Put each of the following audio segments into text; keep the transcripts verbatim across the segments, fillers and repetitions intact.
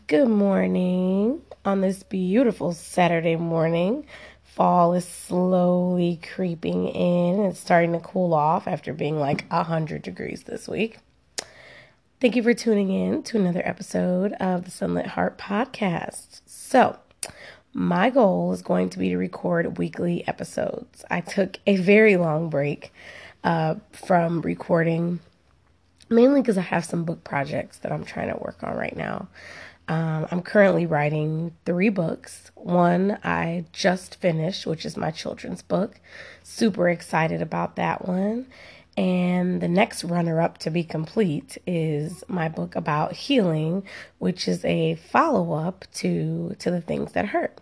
Good morning on this beautiful Saturday morning. Fall is slowly creeping in. It's starting to cool off after being like one hundred degrees this week. Thank you for tuning in to another episode of the Sunlit Heart podcast. So, my goal is going to be to record weekly episodes. I took a very long break uh, from recording, mainly because I have some book projects that I'm trying to work on right now. Um, I'm currently writing three books. One I just finished, which is my children's book. Super excited about that one. And the next runner-up to be complete is my book about healing, which is a follow-up to, to the things that hurt.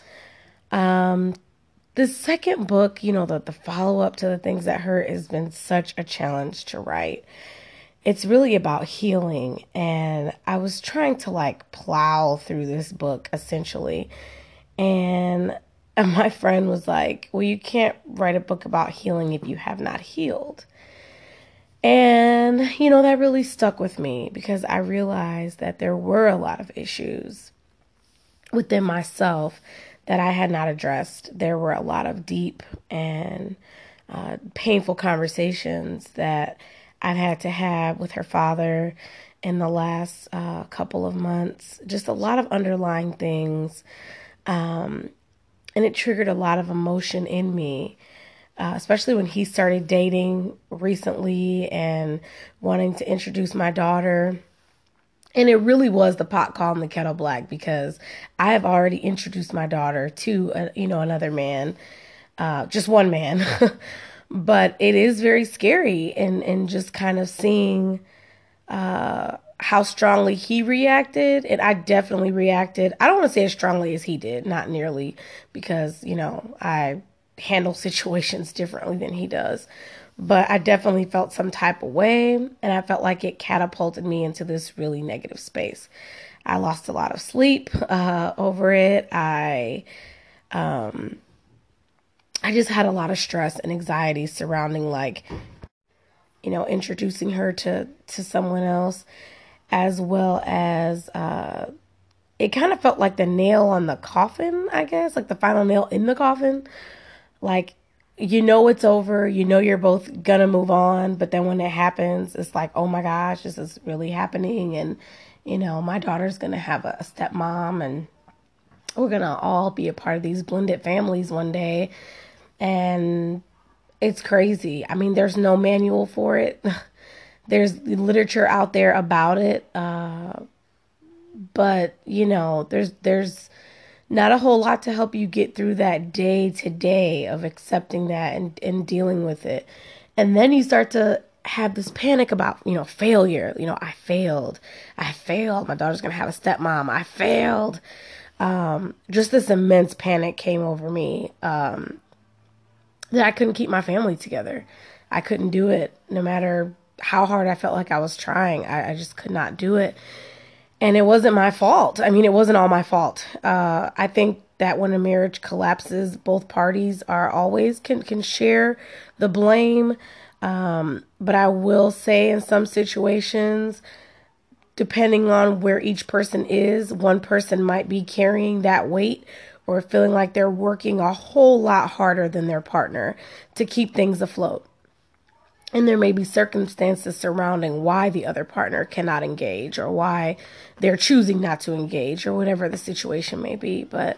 Um, the second book, you know, the, the follow-up to the things that hurt has been such a challenge to write. It's really about healing, and I was trying to like plow through this book essentially, and my friend was like, well, you can't write a book about healing if you have not healed. And, you know, that really stuck with me because I realized that there were a lot of issues within myself that I had not addressed. There were a lot of deep and uh, painful conversations that I've had to have with her father in the last uh, couple of months. Just a lot of underlying things. Um, and it triggered a lot of emotion in me, uh, especially when he started dating recently and wanting to introduce my daughter. And it really was the pot calling the kettle black because I have already introduced my daughter to, a, you know, another man, uh, just one man. But it is very scary and, and just kind of seeing uh, how strongly he reacted. And I definitely reacted. I don't want to say as strongly as he did, not nearly, because, you know, I handle situations differently than he does. But I definitely felt some type of way, and I felt like it catapulted me into this really negative space. I lost a lot of sleep uh, over it. I... Um, I just had a lot of stress and anxiety surrounding, like, you know, introducing her to, to someone else, as well as uh, it kind of felt like the nail on the coffin, I guess, like the final nail in the coffin. Like, you know it's over, you know you're both gonna move on, but then when it happens, it's like, oh my gosh, this is really happening, and, you know, my daughter's gonna have a stepmom, and we're gonna all be a part of these blended families one day. And it's crazy. I mean, there's no manual for it. There's literature out there about it. Uh, but, you know, there's there's not a whole lot to help you get through that day to day of accepting that and, and dealing with it. And then you start to have this panic about, you know, failure. You know, I failed. I failed. My daughter's going to have a stepmom. I failed. Um, just this immense panic came over me. Um, that I couldn't keep my family together. I couldn't do it no matter how hard I felt like I was trying. I, I just could not do it. And it wasn't my fault. I mean, it wasn't all my fault. Uh, I think that when a marriage collapses, both parties are always can, can share the blame. Um, but I will say in some situations, depending on where each person is, one person might be carrying that weight or feeling like they're working a whole lot harder than their partner to keep things afloat. And there may be circumstances surrounding why the other partner cannot engage or why they're choosing not to engage or whatever the situation may be. But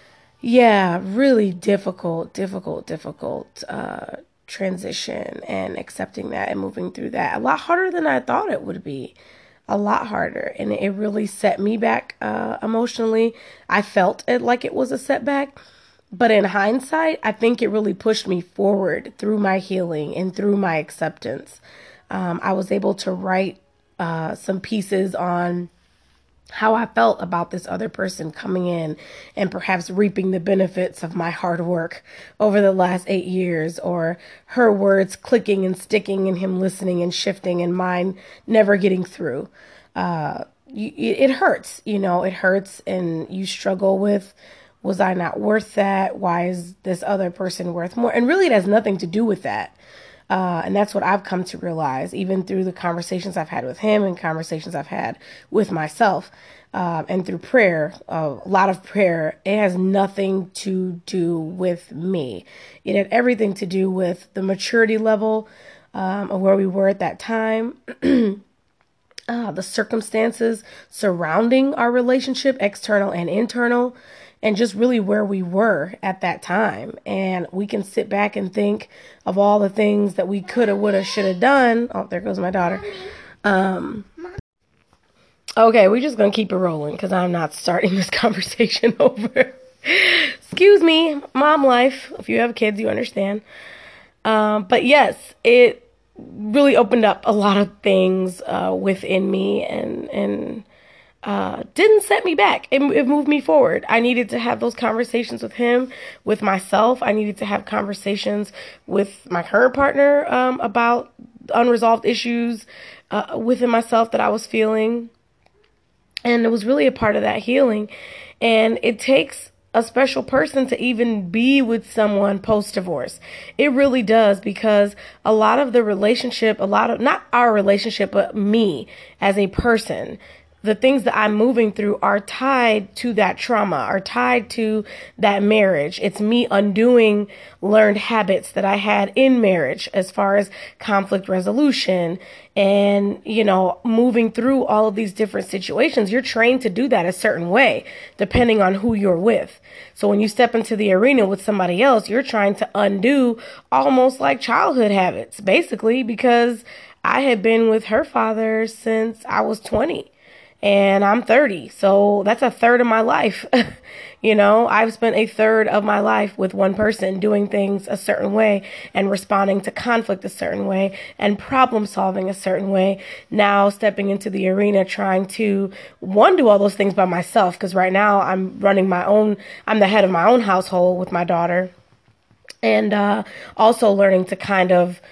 yeah, really difficult, difficult, difficult uh, transition and accepting that and moving through that. A lot harder than I thought it would be. A lot harder, and it really set me back uh, emotionally. I felt it like it was a setback, but in hindsight, I think it really pushed me forward through my healing and through my acceptance. Um, I was able to write uh, some pieces on how I felt about this other person coming in and perhaps reaping the benefits of my hard work over the last eight years, or her words clicking and sticking and him listening and shifting and mine never getting through. Uh, it hurts, you know, it hurts, and you struggle with, was I not worth that? Why is this other person worth more? And really it has nothing to do with that. Uh, and that's what I've come to realize, even through the conversations I've had with him and conversations I've had with myself, uh, and through prayer, uh, a lot of prayer. It has nothing to do with me. It had everything to do with the maturity level um, of where we were at that time. Uh, the circumstances surrounding our relationship, external and internal, and just really where we were at that time. And we can sit back and think of all the things that we could have, would have, should have done. Oh, there goes my daughter. Um, okay, we're just going to keep it rolling because I'm not starting this conversation over. Excuse me, mom life. If you have kids, you understand. Um, but yes, it really opened up a lot of things uh, within me and and uh, didn't set me back. It, it moved me forward. I needed to have those conversations with him, with myself. I needed to have conversations with my current partner um, about unresolved issues uh, within myself that I was feeling. And it was really a part of that healing. And it takes a special person to even be with someone post-divorce. It really does, because a lot of the relationship, a lot of, not our relationship, but me as a person, the things that I'm moving through are tied to that trauma, are tied to that marriage. It's me undoing learned habits that I had in marriage as far as conflict resolution and, you know, moving through all of these different situations. You're trained to do that a certain way, depending on who you're with. So when you step into the arena with somebody else, you're trying to undo almost like childhood habits, basically, because I had been with her father since I was twenty. And I'm thirty, so that's a third of my life. You know, I've spent a third of my life with one person doing things a certain way and responding to conflict a certain way and problem solving a certain way. Now stepping into the arena trying to, one, do all those things by myself, because right now I'm running my own, I'm the head of my own household with my daughter. And uh, also learning to kind of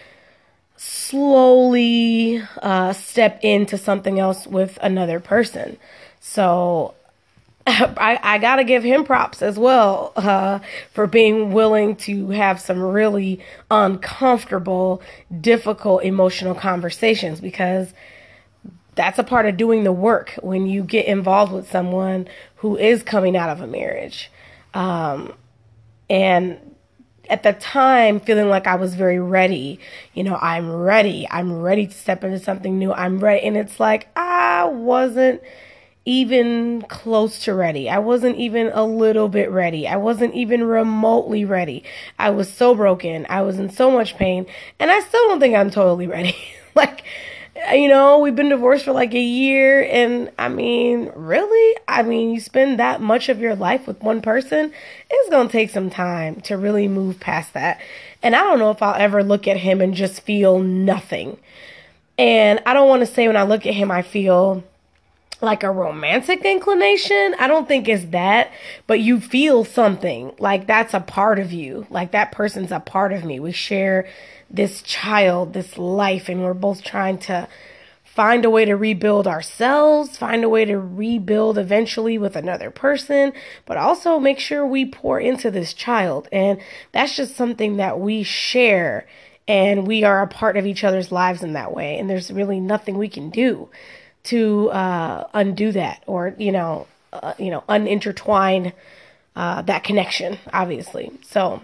slowly uh, step into something else with another person. So I, I got to give him props as well uh, for being willing to have some really uncomfortable, difficult, emotional conversations, because that's a part of doing the work when you get involved with someone who is coming out of a marriage. Um, and at the time, feeling like I was very ready, you know, I'm ready. I'm ready to step into something new. I'm ready. And it's like, I wasn't even close to ready. I wasn't even a little bit ready. I wasn't even remotely ready. I was so broken. I was in so much pain. And I still don't think I'm totally ready. Like, you know, we've been divorced for like a year. And I mean, really? I mean, you spend that much of your life with one person, it's going to take some time to really move past that. And I don't know if I'll ever look at him and just feel nothing. And I don't want to say when I look at him, I feel like a romantic inclination. I don't think it's that, but you feel something like that's a part of you. Like that person's a part of me. We share this child, this life, and we're both trying to find a way to rebuild ourselves, find a way to rebuild eventually with another person, but also make sure we pour into this child. And that's just something that we share, and we are a part of each other's lives in that way. And there's really nothing we can do to uh, undo that, or, you know, uh, you know, unintertwine uh, that connection, obviously. So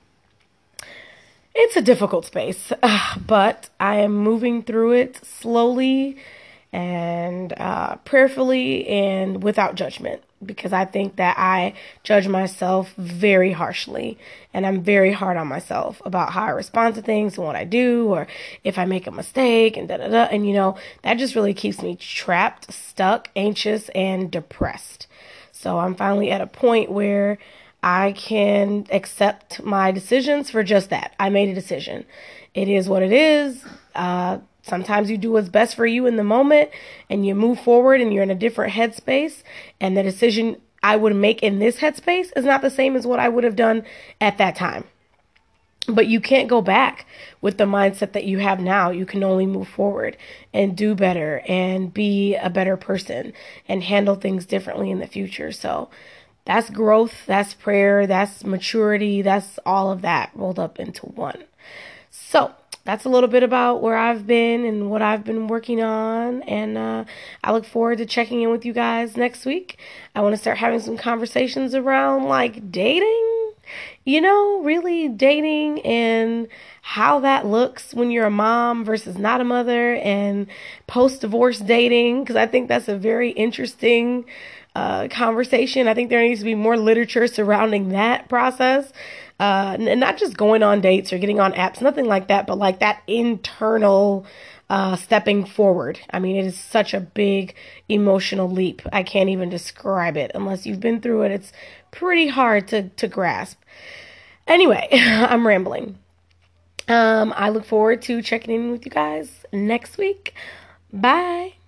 it's a difficult space, uh, but I am moving through it slowly and uh, prayerfully and without judgment, because I think that I judge myself very harshly, and I'm very hard on myself about how I respond to things and what I do, or if I make a mistake and da da da. And, you know, that just really keeps me trapped, stuck, anxious, and depressed. So I'm finally at a point where I can accept my decisions for just that. I made a decision. It is what it is. Uh, sometimes you do what's best for you in the moment and you move forward and you're in a different headspace. And the decision I would make in this headspace is not the same as what I would have done at that time. But you can't go back with the mindset that you have now. You can only move forward and do better and be a better person and handle things differently in the future. So that's growth, that's prayer, that's maturity, that's all of that rolled up into one. So that's a little bit about where I've been and what I've been working on. And uh, I look forward to checking in with you guys next week. I want to start having some conversations around like dating, you know, really dating and how that looks when you're a mom versus not a mother, and post-divorce dating, because I think that's a very interesting uh, conversation. I think there needs to be more literature surrounding that process. Uh, and not just going on dates or getting on apps, nothing like that, but like that internal uh, stepping forward. I mean, it is such a big emotional leap. I can't even describe it unless you've been through it. It's pretty hard to, to grasp. Anyway, I'm rambling. Um, I look forward to checking in with you guys next week. Bye.